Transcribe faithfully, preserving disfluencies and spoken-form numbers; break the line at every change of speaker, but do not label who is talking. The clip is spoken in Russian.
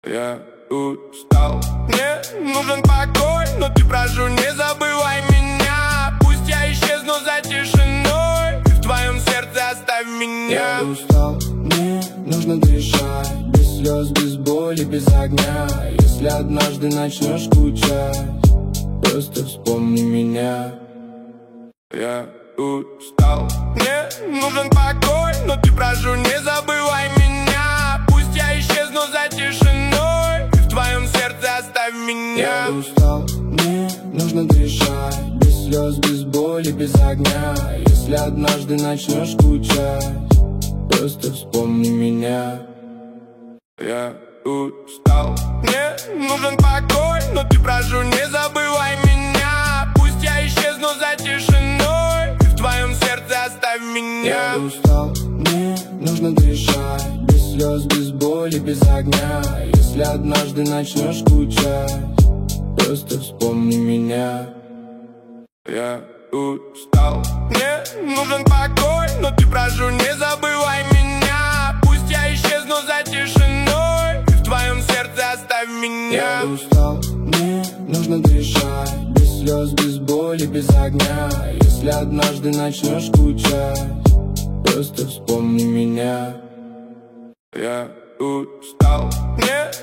Я устал. Мне нужен покой, но ты, прошу, не забывай меня. Пусть я исчезну за тишиной, в твоем сердце оставь меня.
Я устал, мне нужно дышать, без слез, без боли, без огня. Если однажды начнешь скучать, просто вспомни меня.
Я устал. Мне нужен покой, но ты, прошу, не забывай меня. Пусть я исчезну за тишиной, в твоем сердце оставь меня.
Я устал, мне нужно дышать, без слез, без боли, без огня. Если однажды начнешь скучать, просто вспомни меня.
Я устал. Мне нужен покой, но ты, прошу, не забывай меня. Пусть я исчезну за тишиной, в твоем сердце оставь меня.
Я устал, мне нужно дышать, без слез, без боли, без огня. Если однажды начнешь скучать, просто вспомни меня.
Я устал. Мне нужен покой, но ты, прошу, не забывай меня. Пусть я исчезну за тишиной, в твоем сердце оставь меня.
Я устал, мне нужно дышать, без слез, без боли, без огня. Если однажды начнешь скучать, просто вспомни меня.
Я устал. Мне